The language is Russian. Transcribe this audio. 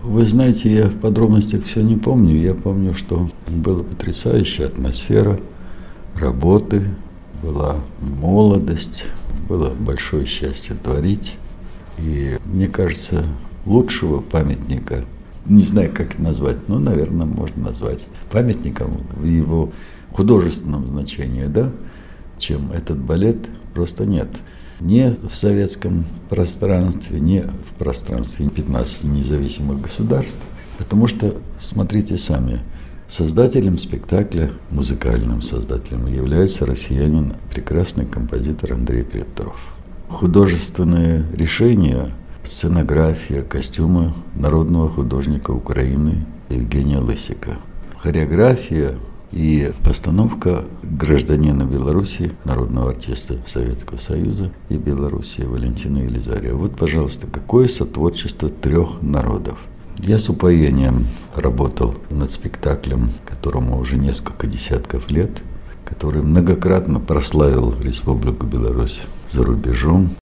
Вы знаете, я в подробностях все не помню. Я помню, что была потрясающая атмосфера работы, была молодость, было большое счастье творить. И мне кажется, лучшего памятника, не знаю, как назвать, но, наверное, можно назвать памятником в его художественном значении, да, чем этот балет, просто нет. Не в советском пространстве, не в пространстве 15 независимых государств. Потому что, смотрите сами, создателем спектакля, музыкальным создателем является россиянин, прекрасный композитор Андрей Петров. Художественные решения, сценография, костюмы народного художника Украины Евгения Лысика. Хореография и постановка гражданина Беларуси, народного артиста Советского Союза и Беларуси Валентина Елизария. Вот, пожалуйста, какое сотворчество трех народов. Я с упоением работал над спектаклем, которому уже несколько десятков лет, который многократно прославил Республику Беларусь за рубежом.